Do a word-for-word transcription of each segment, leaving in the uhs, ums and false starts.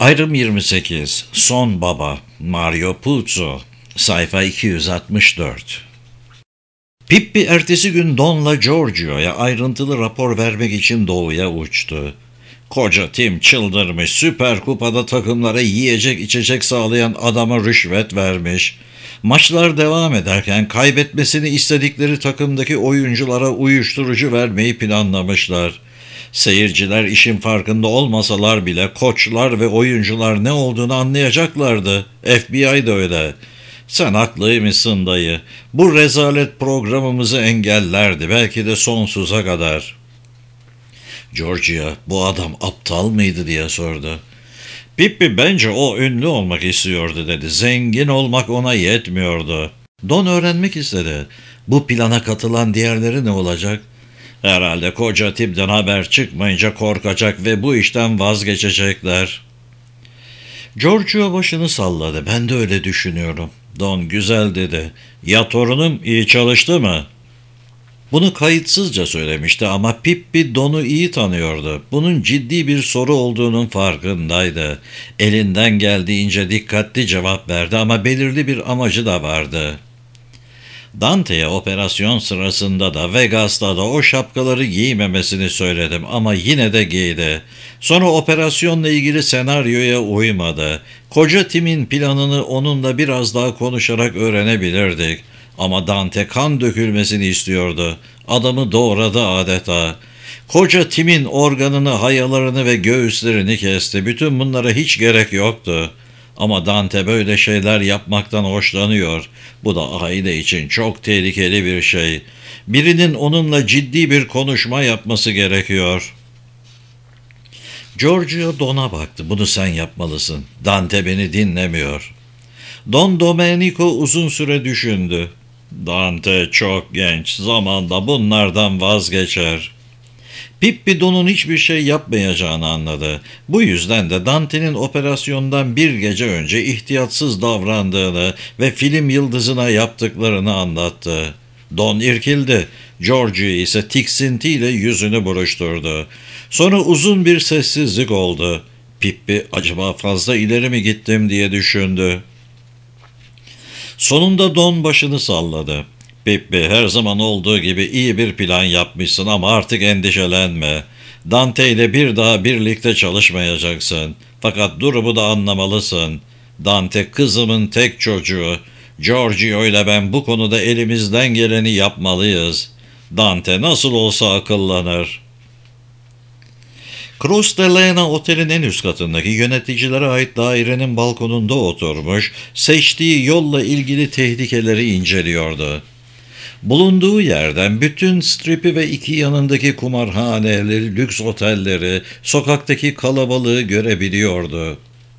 Ayrım yirmi sekiz. Son Baba. Mario Puzo. Sayfa iki yüz altmış dört. Pippi ertesi gün Don'la Giorgio'ya ayrıntılı rapor vermek için doğuya uçtu. Koca Tim çıldırmış, Süper Kupa'da takımlara yiyecek içecek sağlayan adama rüşvet vermiş. Maçlar devam ederken kaybetmesini istedikleri takımdaki oyunculara uyuşturucu vermeyi planlamışlar. Seyirciler işin farkında olmasalar bile koçlar ve oyuncular ne olduğunu anlayacaklardı. F B I de öyle. Sen haklıymışsın dayı. Bu rezalet programımızı engellerdi. Belki de sonsuza kadar. Georgia, bu adam aptal mıydı diye sordu. Pippi bence o ünlü olmak istiyordu dedi. Zengin olmak ona yetmiyordu. Don öğrenmek istedi. Bu plana katılan diğerleri ne olacak? Herhalde koca Tim'den haber çıkmayınca korkacak ve bu işten vazgeçecekler. Giorgio başını salladı. Ben de öyle düşünüyorum. Don güzel dedi. Ya torunum iyi çalıştı mı? Bunu kayıtsızca söylemişti ama Pippi Don'u iyi tanıyordu. Bunun ciddi bir soru olduğunun farkındaydı. Elinden geldiğince dikkatli cevap verdi ama belirli bir amacı da vardı. Dante'ye operasyon sırasında da Vegas'ta da o şapkaları giymemesini söyledim ama yine de giydi. Sonra operasyonla ilgili senaryoya uymadı. Koca Tim'in planını onunla biraz daha konuşarak öğrenebilirdik. Ama Dante kan dökülmesini istiyordu. Adamı doğradı adeta. Koca Tim'in organını, hayalarını ve göğüslerini kesti. Bütün bunlara hiç gerek yoktu. Ama Dante böyle şeyler yapmaktan hoşlanıyor. Bu da aile için çok tehlikeli bir şey. Birinin onunla ciddi bir konuşma yapması gerekiyor. Giorgio Don'a baktı. Bunu sen yapmalısın. Dante beni dinlemiyor. Don Domenico uzun süre düşündü. Dante çok genç. Zamanla bunlardan vazgeçer. Pippi Don'un hiçbir şey yapmayacağını anladı. Bu yüzden de Dante'nin operasyondan bir gece önce ihtiyatsız davrandığını ve film yıldızına yaptıklarını anlattı. Don irkildi. Giorgio ise tiksintiyle yüzünü buruşturdu. Sonra uzun bir sessizlik oldu. Pippi acaba fazla ileri mi gittim diye düşündü. Sonunda Don başını salladı. Pippi, her zaman olduğu gibi iyi bir plan yapmışsın ama artık endişelenme. Dante ile bir daha birlikte çalışmayacaksın. Fakat durumu da anlamalısın. Dante kızımın tek çocuğu. Giorgio ile ben bu konuda elimizden geleni yapmalıyız. Dante nasıl olsa akıllanır. Cross de Lena otelin en üst katındaki yöneticilere ait dairenin balkonunda oturmuş, seçtiği yolla ilgili tehlikeleri inceliyordu. Bulunduğu yerden bütün Strip'i ve iki yanındaki kumarhaneleri, lüks otelleri, sokaktaki kalabalığı görebiliyordu.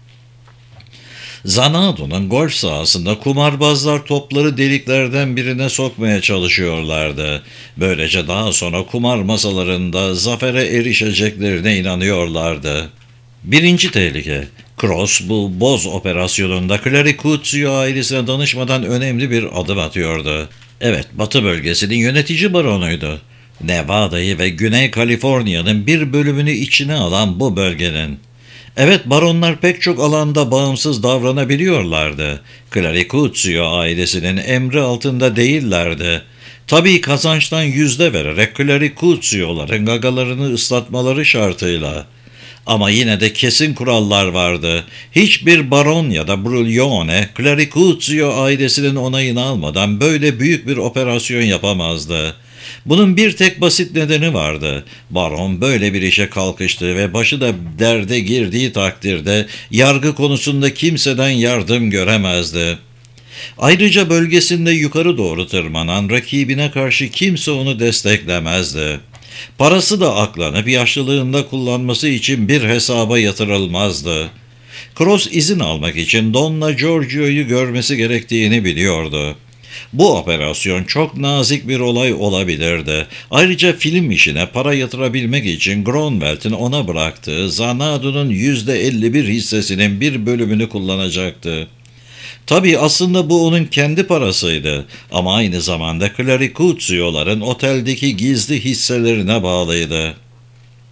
Zanado'nun golf sahasında kumarbazlar topları deliklerden birine sokmaya çalışıyorlardı. Böylece daha sonra kumar masalarında zafere erişeceklerine inanıyorlardı. Birinci tehlike. Cross bu boz operasyonunda Claricuzio ailesine danışmadan önemli bir adım atıyordu. Evet, Batı bölgesinin yönetici baronuydu. Nevada'yı ve Güney Kaliforniya'nın bir bölümünü içine alan bu bölgenin. Evet, baronlar pek çok alanda bağımsız davranabiliyorlardı. Claricuzio ailesinin emri altında değillerdi. Tabii kazançtan yüzde vererek Claricuzio'ların gagalarını ıslatmaları şartıyla. Ama yine de kesin kurallar vardı. Hiçbir baron ya da Bruglione, Claricuzio ailesinin onayını almadan böyle büyük bir operasyon yapamazdı. Bunun bir tek basit nedeni vardı. Baron böyle bir işe kalkıştı ve başı da derde girdiği takdirde yargı konusunda kimseden yardım göremezdi. Ayrıca bölgesinde yukarı doğru tırmanan rakibine karşı kimse onu desteklemezdi. Parası da aklanıp yaşlılığında kullanması için bir hesaba yatırılmazdı. Cross izin almak için Don'la Giorgio'yu görmesi gerektiğini biliyordu. Bu operasyon çok nazik bir olay olabilirdi. Ayrıca film işine para yatırabilmek için Grönwald'in ona bıraktığı Zanado'nun yüzde elli bir hissesinin bir bölümünü kullanacaktı. Tabii aslında bu onun kendi parasıydı ama aynı zamanda Claricuzio'ların oteldeki gizli hisselerine bağlıydı.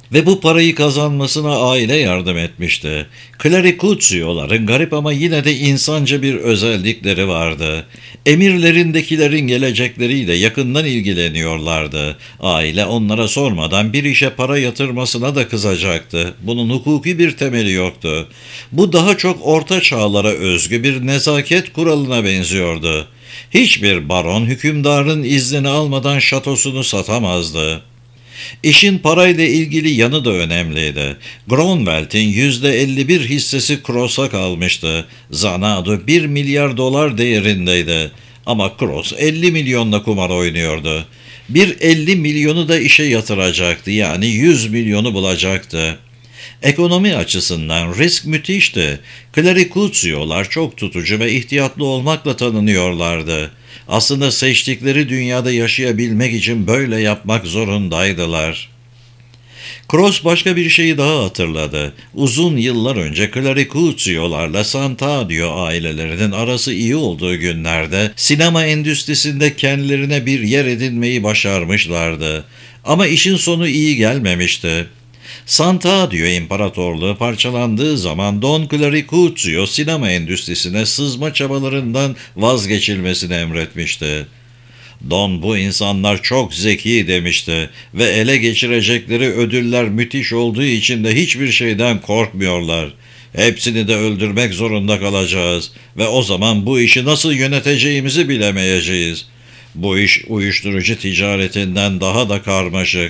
Ve bu parayı kazanmasına aile yardım etmişti. Claricuzio'ların garip ama yine de insanca bir özellikleri vardı. Emirlerindekilerin gelecekleriyle yakından ilgileniyorlardı. Aile onlara sormadan bir işe para yatırmasına da kızacaktı. Bunun hukuki bir temeli yoktu. Bu daha çok orta çağlara özgü bir nezaket kuralına benziyordu. Hiçbir baron hükümdarın iznini almadan şatosunu satamazdı. İşin parayla ilgili yanı da önemliydi. Grönwald'in yüzde elli bir hissesi Kroos'a kalmıştı. Xanadu bir milyar dolar değerindeydi. Ama Kroos elli milyonla kumar oynuyordu. Bir elli milyonu da işe yatıracaktı, yani yüz milyonu bulacaktı. Ekonomi açısından risk müthişti. Claricuzio'lar çok tutucu ve ihtiyatlı olmakla tanınıyorlardı. Aslında seçtikleri dünyada yaşayabilmek için böyle yapmak zorundaydılar. Kroos başka bir şeyi daha hatırladı. Uzun yıllar önce Claricuzio'larla Santadio ailelerinin arası iyi olduğu günlerde sinema endüstrisinde kendilerine bir yer edinmeyi başarmışlardı. Ama işin sonu iyi gelmemişti. Santadio İmparatorluğu parçalandığı zaman Don Claricuzio sinema endüstrisine sızma çabalarından vazgeçilmesini emretmişti. Don bu insanlar çok zeki demişti ve ele geçirecekleri ödüller müthiş olduğu için de hiçbir şeyden korkmuyorlar. Hepsini de öldürmek zorunda kalacağız ve o zaman bu işi nasıl yöneteceğimizi bilemeyeceğiz. Bu iş uyuşturucu ticaretinden daha da karmaşık.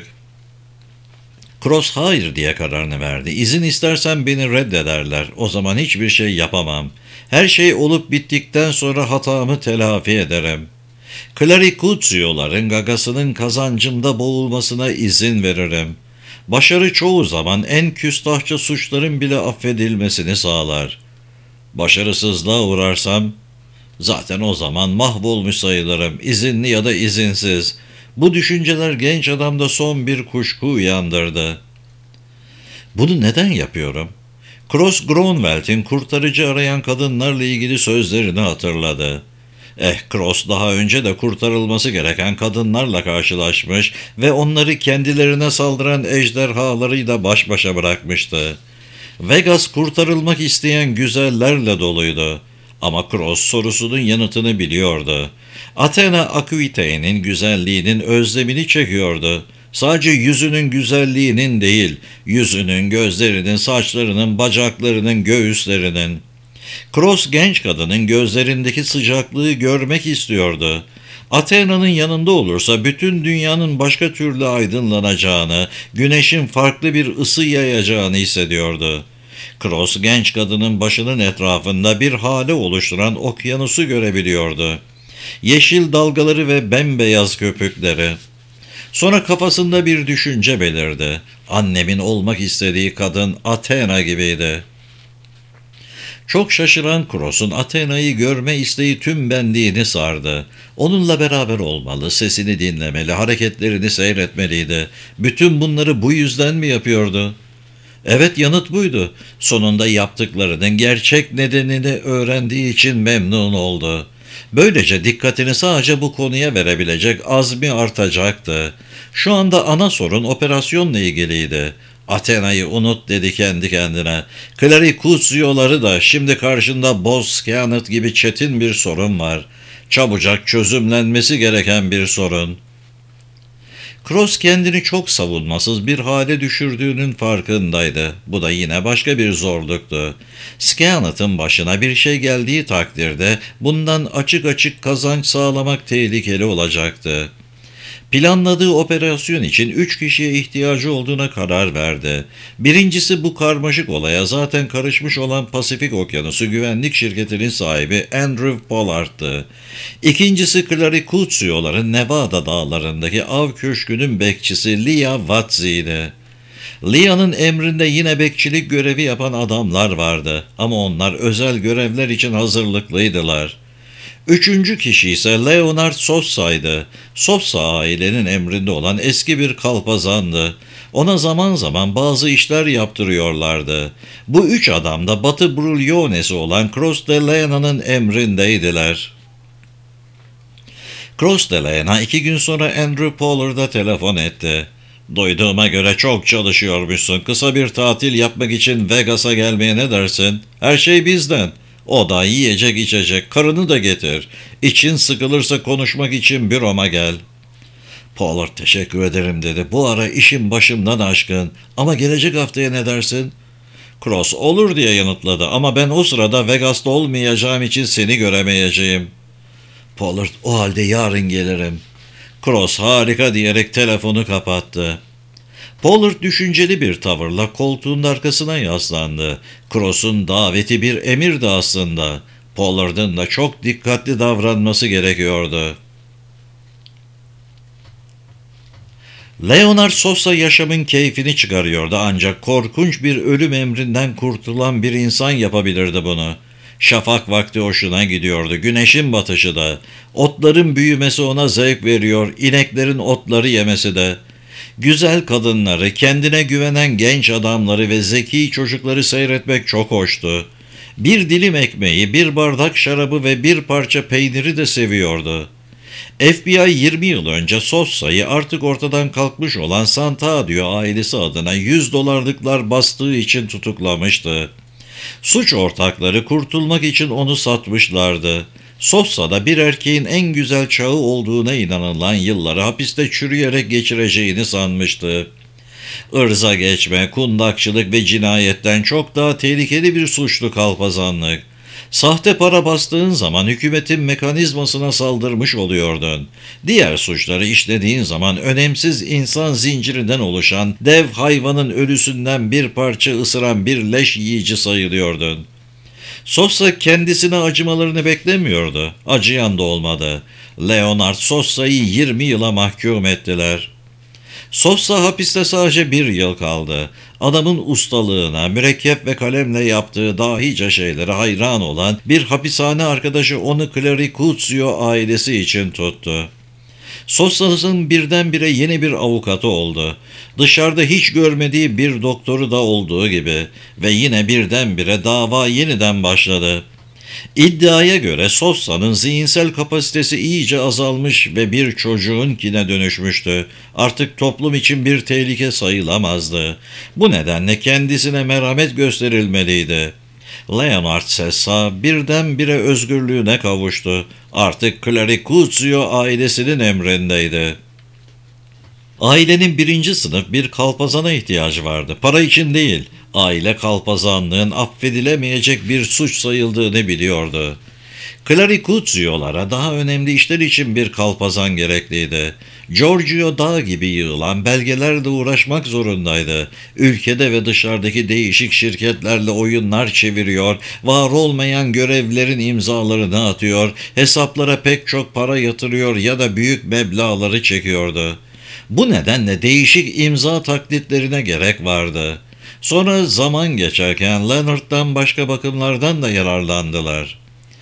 Kroos hayır diye kararını verdi. İzin istersen beni reddederler. O zaman hiçbir şey yapamam. Her şey olup bittikten sonra hatamı telafi ederim. Claricuzio'ların gagasının kazancımda boğulmasına izin veririm. Başarı çoğu zaman en küstahça suçların bile affedilmesini sağlar. Başarısızlığa uğrarsam zaten o zaman mahvolmuş sayılırım, izinli ya da izinsiz. Bu düşünceler genç adamda son bir kuşku uyandırdı. Bunu neden yapıyorum? Kroos Grönwald'in kurtarıcı arayan kadınlarla ilgili sözlerini hatırladı. Eh, Kroos daha önce de kurtarılması gereken kadınlarla karşılaşmış ve onları kendilerine saldıran ejderhalarıyla baş başa bırakmıştı. Vegas kurtarılmak isteyen güzellerle doluydu. Ama Kroos sorusunun yanıtını biliyordu. Athena Akvite'nin güzelliğinin özlemini çekiyordu. Sadece yüzünün güzelliğinin değil, yüzünün, gözlerinin, saçlarının, bacaklarının, göğüslerinin. Kroos genç kadının gözlerindeki sıcaklığı görmek istiyordu. Athena'nın yanında olursa bütün dünyanın başka türlü aydınlanacağını, güneşin farklı bir ısı yayacağını hissediyordu. Kroos genç kadının başının etrafında bir hale oluşturan okyanusu görebiliyordu. Yeşil dalgaları ve bembeyaz köpükleri. Sonra kafasında bir düşünce belirdi. Annemin olmak istediği kadın Athena gibiydi. Çok şaşıran Kroos'un Athena'yı görme isteği tüm benliğini sardı. Onunla beraber olmalı, sesini dinlemeli, hareketlerini seyretmeliydi. Bütün bunları bu yüzden mi yapıyordu? Evet, yanıt buydu. Sonunda yaptıklarının gerçek nedenini öğrendiği için memnun oldu. Böylece dikkatini sadece bu konuya verebilecek azmi artacaktı. Şu anda ana sorun operasyonla ilgiliydi. Athena'yı unut dedi kendi kendine. Claricuzio'ları da şimdi karşında Bozcanet gibi çetin bir sorun var. Çabucak çözümlenmesi gereken bir sorun. Kroos kendini çok savunmasız bir hale düşürdüğünün farkındaydı. Bu da yine başka bir zorluktu. Scanet'ın başına bir şey geldiği takdirde bundan açık açık kazanç sağlamak tehlikeli olacaktı. Planladığı operasyon için üç kişiye ihtiyacı olduğuna karar verdi. Birincisi bu karmaşık olaya zaten karışmış olan Pasifik Okyanusu Güvenlik Şirketi'nin sahibi Andrew Pollard'tı. İkincisi Claricuzio'ların Nevada dağlarındaki av köşkünün bekçisi Leah Watts'iydi. Leah'nın emrinde yine bekçilik görevi yapan adamlar vardı ama onlar özel görevler için hazırlıklıydılar. Üçüncü kişi ise Leonard Sossa'ydı. Sossa ailenin emrinde olan eski bir kalpazandı. Ona zaman zaman bazı işler yaptırıyorlardı. Bu üç adam da Batı Brulliones'i olan Kroos de Leona'nın emrindeydiler. Kroos de Leona iki gün sonra Andrew Pollard'a telefon etti. Duyduğuma göre çok çalışıyormuşsun. Kısa bir tatil yapmak için Vegas'a gelmeye ne dersin? Her şey bizden. O da yiyecek içecek, karını da getir. İçin sıkılırsa konuşmak için büroma gel. Pollard teşekkür ederim dedi. Bu ara işim başımdan aşkın. Ama gelecek haftaya ne dersin? Cross olur diye yanıtladı ama ben o sırada Vegas'ta olmayacağım için seni göremeyeceğim. Pollard o halde yarın gelirim. Cross harika diyerek telefonu kapattı. Pollard düşünceli bir tavırla koltuğun arkasına yaslandı. Cross'un daveti bir emirdi aslında. Pollard'ın da çok dikkatli davranması gerekiyordu. Leonard Sosa yaşamın keyfini çıkarıyordu ancak korkunç bir ölüm emrinden kurtulan bir insan yapabilirdi bunu. Şafak vakti hoşuna gidiyordu, güneşin batışı da. Otların büyümesi ona zevk veriyor, ineklerin otları yemesi de. Güzel kadınları, kendine güvenen genç adamları ve zeki çocukları seyretmek çok hoştu. Bir dilim ekmeği, bir bardak şarabı ve bir parça peyniri de seviyordu. F B I yirmi yıl önce Sosa'yı artık ortadan kalkmış olan Santadio ailesi adına yüz dolarlıklar bastığı için tutuklamıştı. Suç ortakları kurtulmak için onu satmışlardı. Sosa da bir erkeğin en güzel çağı olduğuna inanılan yılları hapiste çürüyerek geçireceğini sanmıştı. Irza geçme, kundakçılık ve cinayetten çok daha tehlikeli bir suçlu kalpazanlık. Sahte para bastığın zaman hükümetin mekanizmasına saldırmış oluyordun. Diğer suçları işlediğin zaman önemsiz insan zincirinden oluşan dev hayvanın ölüsünden bir parça ısıran bir leş yiyici sayılıyordun. Sosa kendisine acımalarını beklemiyordu. Acıyan da olmadı. Leonard Sosa'yı yirmi yıla mahkum ettiler. Sosa hapiste sadece bir yıl kaldı. Adamın ustalığına, mürekkep ve kalemle yaptığı dahice şeylere hayran olan bir hapishane arkadaşı onu Claricuzio ailesi için tuttu. Sosa'nın birdenbire yeni bir avukatı oldu. Dışarıda hiç görmediği bir doktoru da olduğu gibi ve yine birdenbire dava yeniden başladı. İddiaya göre Sosa'nın zihinsel kapasitesi iyice azalmış ve bir çocuğunkine dönüşmüştü. Artık toplum için bir tehlike sayılamazdı. Bu nedenle kendisine merhamet gösterilmeliydi. Leonard Sessa birdenbire özgürlüğüne kavuştu. Artık Claricuzio ailesinin emrindeydi. Ailenin birinci sınıf bir kalpazana ihtiyacı vardı. Para için değil, aile kalpazanlığın affedilemeyecek bir suç sayıldığını biliyordu. Claricuzio'lara daha önemli işler için bir kalpazan gerekliydi. Giorgio dağ gibi yığılan belgelerle uğraşmak zorundaydı. Ülkede ve dışarıdaki değişik şirketlerle oyunlar çeviriyor, var olmayan görevlerin imzalarını atıyor, hesaplara pek çok para yatırıyor ya da büyük meblağları çekiyordu. Bu nedenle değişik imza taklitlerine gerek vardı. Sonra zaman geçerken Leonard'dan başka bakımlardan da yararlandılar.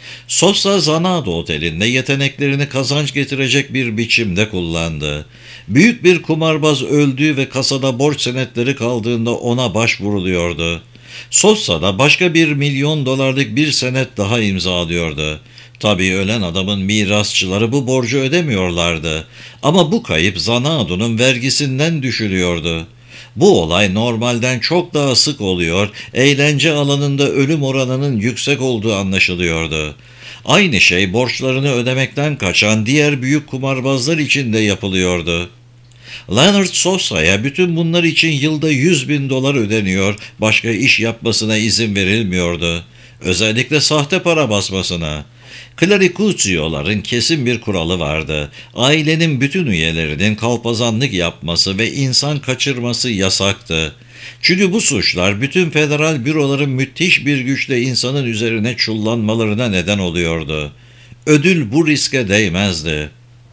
Sosa Zanado Oteli'nde yeteneklerini kazanç getirecek bir biçimde kullandı. Büyük bir kumarbaz öldüğü ve kasada borç senetleri kaldığında ona başvuruluyordu. Sosa da başka bir milyon dolarlık bir senet daha imzalıyordu. Tabii ölen adamın mirasçıları bu borcu ödemiyorlardı. Ama bu kayıp Zanado'nun vergisinden düşülüyordu. Bu olay normalden çok daha sık oluyor, eğlence alanında ölüm oranının yüksek olduğu anlaşılıyordu. Aynı şey borçlarını ödemekten kaçan diğer büyük kumarbazlar için de yapılıyordu. Leonard Sosa'ya bütün bunlar için yılda yüz bin dolar ödeniyor, başka iş yapmasına izin verilmiyordu. Özellikle sahte para basmasına. Claricuzio'ların kesin bir kuralı vardı. Ailenin bütün üyelerinin kalpazanlık yapması ve insan kaçırması yasaktı. Çünkü bu suçlar bütün federal büroların müthiş bir güçle insanın üzerine çullanmalarına neden oluyordu. Ödül bu riske değmezdi.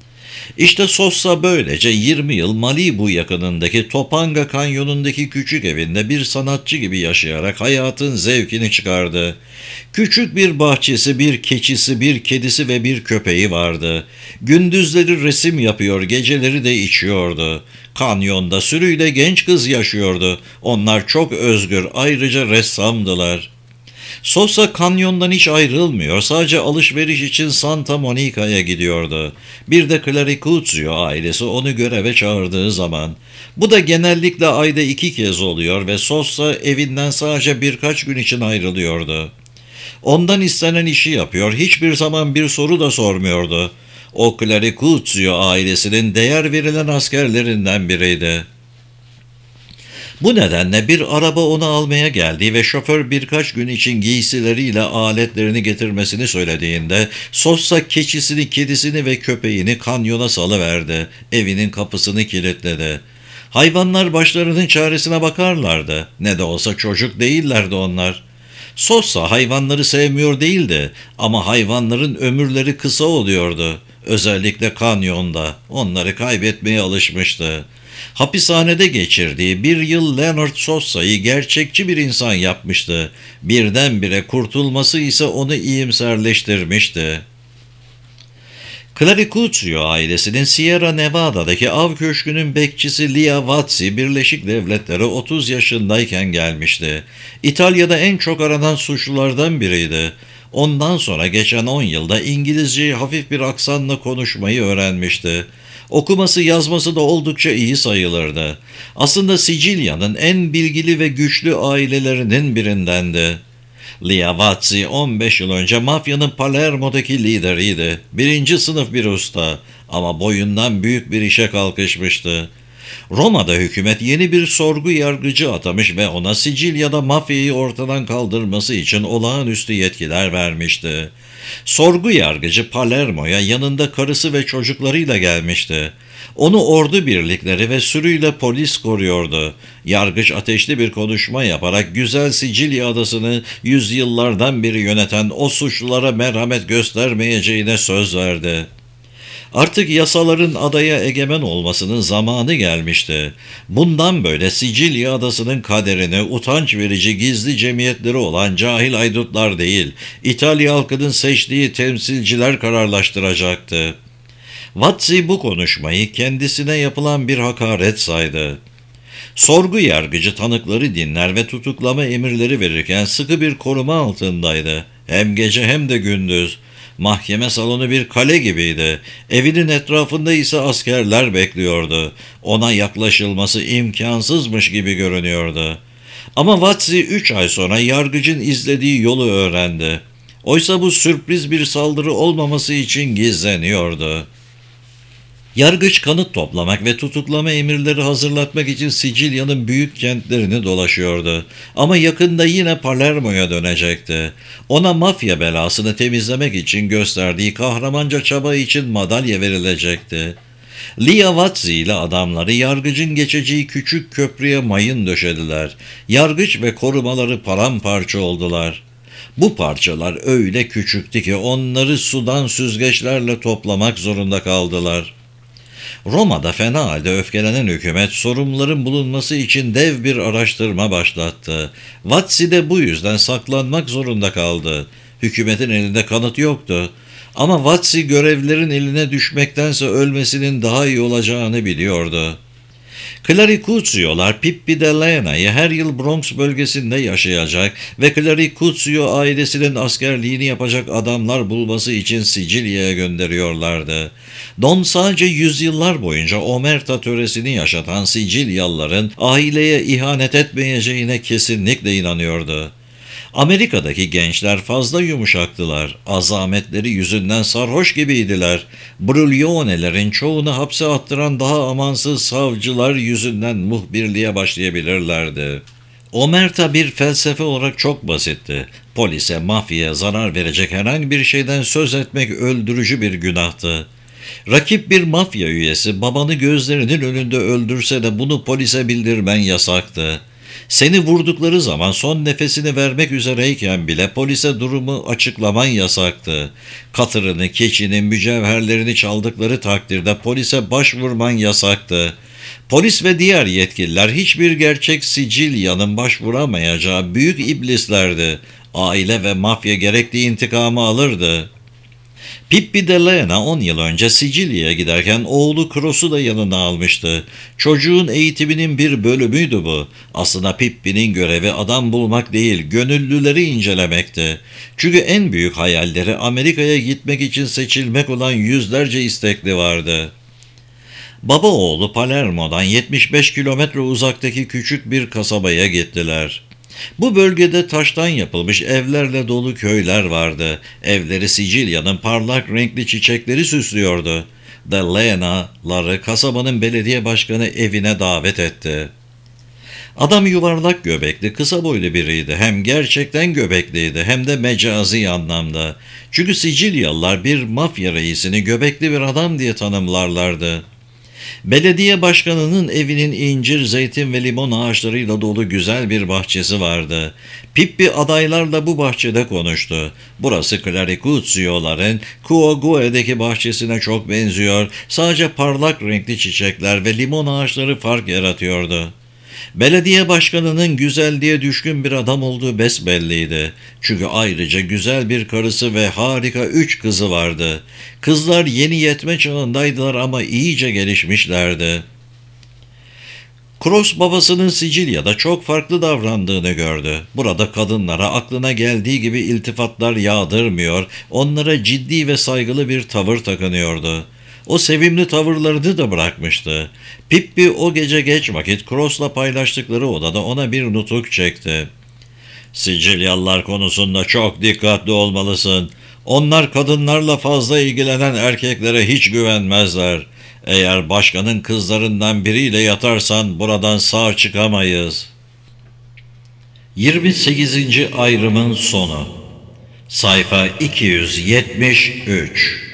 İşte Sosa böylece yirmi yıl Malibu yakınındaki Topanga Kanyonu'ndaki küçük evinde bir sanatçı gibi yaşayarak hayatın zevkini çıkardı. Küçük bir bahçesi, bir keçisi, bir kedisi ve bir köpeği vardı. Gündüzleri resim yapıyor, geceleri de içiyordu. Kanyonda sürüyle genç kız yaşıyordu. Onlar çok özgür, ayrıca ressamdılar. Sosa kanyondan hiç ayrılmıyor, sadece alışveriş için Santa Monica'ya gidiyordu. Bir de Claricuzio ailesi onu göreve çağırdığı zaman. Bu da genellikle ayda iki kez oluyor ve Sosa evinden sadece birkaç gün için ayrılıyordu. Ondan istenen işi yapıyor, hiçbir zaman bir soru da sormuyordu. O Claricuzio ailesinin değer verilen askerlerinden biriydi. Bu nedenle bir araba onu almaya geldi ve şoför birkaç gün için giysileriyle aletlerini getirmesini söylediğinde Sosa keçisini, kedisini ve köpeğini kanyona salıverdi. Evinin kapısını kilitledi. Hayvanlar başlarının çaresine bakarlardı. Ne de olsa çocuk değillerdi onlar. Sosa hayvanları sevmiyor değildi ama hayvanların ömürleri kısa oluyordu. Özellikle kanyonda onları kaybetmeye alışmıştı. Hapishanede geçirdiği bir yıl Leonard Sosa'yı gerçekçi bir insan yapmıştı. Birdenbire kurtulması ise onu iyimserleştirmişti. Claricuzio ailesinin Sierra Nevada'daki av köşkünün bekçisi Lia Vazzi, Birleşik Devletlere otuz yaşındayken gelmişti. İtalya'da en çok aranan suçlulardan biriydi. Ondan sonra geçen on yılda İngilizceyi hafif bir aksanla konuşmayı öğrenmişti. Okuması yazması da oldukça iyi sayılırdı. Aslında Sicilya'nın en bilgili ve güçlü ailelerinin birindendi. Lia Vazzi on beş yıl önce mafyanın Palermo'daki lideriydi. Birinci sınıf bir usta ama boyundan büyük bir işe kalkışmıştı. Roma'da hükümet yeni bir sorgu yargıcı atamış ve ona Sicilya'da mafyayı ortadan kaldırması için olağanüstü yetkiler vermişti. Sorgu yargıcı Palermo'ya yanında karısı ve çocuklarıyla gelmişti. Onu ordu birlikleri ve sürüyle polis koruyordu. Yargıç ateşli bir konuşma yaparak güzel Sicilya adasını yüzyıllardan beri yöneten o suçlulara merhamet göstermeyeceğine söz verdi. Artık yasaların adaya egemen olmasının zamanı gelmişti. Bundan böyle Sicilya adasının kaderini utanç verici gizli cemiyetleri olan cahil haydutlar değil, İtalya halkının seçtiği temsilciler kararlaştıracaktı. Vazzi bu konuşmayı kendisine yapılan bir hakaret saydı. Sorgu yargıcı tanıkları dinler ve tutuklama emirleri verirken sıkı bir koruma altındaydı. Hem gece hem de gündüz. Mahkeme salonu bir kale gibiydi. Evinin etrafında ise askerler bekliyordu. Ona yaklaşılması imkansızmış gibi görünüyordu. Ama Vazzi üç ay sonra yargıcın izlediği yolu öğrendi. Oysa bu sürpriz bir saldırı olmaması için gizleniyordu. Yargıç kanıt toplamak ve tutuklama emirleri hazırlatmak için Sicilya'nın büyük kentlerini dolaşıyordu. Ama yakında yine Palermo'ya dönecekti. Ona mafya belasını temizlemek için gösterdiği kahramanca çaba için madalya verilecekti. Lia Vazzi ile adamları yargıcın geçeceği küçük köprüye mayın döşediler. Yargıç ve korumaları paramparça oldular. Bu parçalar öyle küçüktü ki onları sudan süzgeçlerle toplamak zorunda kaldılar. Roma'da fena halde öfkelenen hükümet sorumluların bulunması için dev bir araştırma başlattı. Vazzi de bu yüzden saklanmak zorunda kaldı. Hükümetin elinde kanıt yoktu. Ama Vazzi görevlerin eline düşmektense ölmesinin daha iyi olacağını biliyordu. Claricuzio'lar Pippi Delana'yı her yıl Bronx bölgesinde yaşayacak ve Claricuzio ailesinin askerliğini yapacak adamlar bulması için Sicilya'ya gönderiyorlardı. Don sadece yüzyıllar boyunca omerta töresini yaşatan Sicilyalıların aileye ihanet etmeyeceğine kesinlikle inanıyordu. Amerika'daki gençler fazla yumuşaktılar. Azametleri yüzünden sarhoş gibiydiler. Bruglionelerin çoğunu hapse attıran daha amansız savcılar yüzünden muhbirliğe başlayabilirlerdi. Omerta bir felsefe olarak çok basitti. Polise, mafyaya zarar verecek herhangi bir şeyden söz etmek öldürücü bir günahtı. Rakip bir mafya üyesi babanı gözlerinin önünde öldürse de bunu polise bildirmen yasaktı. Seni vurdukları zaman son nefesini vermek üzereyken bile polise durumu açıklaman yasaktı. Katırını, keçini, mücevherlerini çaldıkları takdirde polise başvurman yasaktı. Polis ve diğer yetkililer hiçbir gerçek Sicilya'nın başvuramayacağı büyük iblislerdi. Aile ve mafya gerekli intikamı alırdı. Pippi de Lena on yıl önce Sicilya'ya giderken oğlu Cross'u da yanına almıştı. Çocuğun eğitiminin bir bölümüydü bu. Aslında Pippi'nin görevi adam bulmak değil, gönüllüleri incelemekti. Çünkü en büyük hayalleri Amerika'ya gitmek için seçilmek olan yüzlerce istekli vardı. Baba oğlu Palermo'dan yetmiş beş kilometre uzaktaki küçük bir kasabaya gittiler. Bu bölgede taştan yapılmış evlerle dolu köyler vardı. Evleri Sicilya'nın parlak renkli çiçekleri süslüyordu. De Lena'ları kasabanın belediye başkanı evine davet etti. Adam yuvarlak göbekli, kısa boylu biriydi. Hem gerçekten göbekliydi hem de mecazi anlamda. Çünkü Sicilyalılar bir mafya reisini göbekli bir adam diye tanımlarlardı. Belediye başkanının evinin incir, zeytin ve limon ağaçlarıyla dolu güzel bir bahçesi vardı. Pippi adaylarla bu bahçede konuştu. Burası Claricuzio'ların Kuogue'deki bahçesine çok benziyor. Sadece parlak renkli çiçekler ve limon ağaçları fark yaratıyordu. Belediye başkanının güzelliğe düşkün bir adam olduğu besbelliydi. Çünkü ayrıca güzel bir karısı ve harika üç kızı vardı. Kızlar yeni yetme çağındaydılar ama iyice gelişmişlerdi. Cross babasının Sicilya'da çok farklı davrandığını gördü. Burada kadınlara aklına geldiği gibi iltifatlar yağdırmıyor, onlara ciddi ve saygılı bir tavır takınıyordu. O sevimli tavırlarını da bırakmıştı. Pippi o gece geç vakit Cross'la paylaştıkları odada ona bir nutuk çekti. "Sicilyalılar konusunda çok dikkatli olmalısın. Onlar kadınlarla fazla ilgilenen erkeklere hiç güvenmezler. Eğer başkanın kızlarından biriyle yatarsan buradan sağ çıkamayız." yirmi sekizinci ayrımın sonu. Sayfa iki yüz yetmiş üç.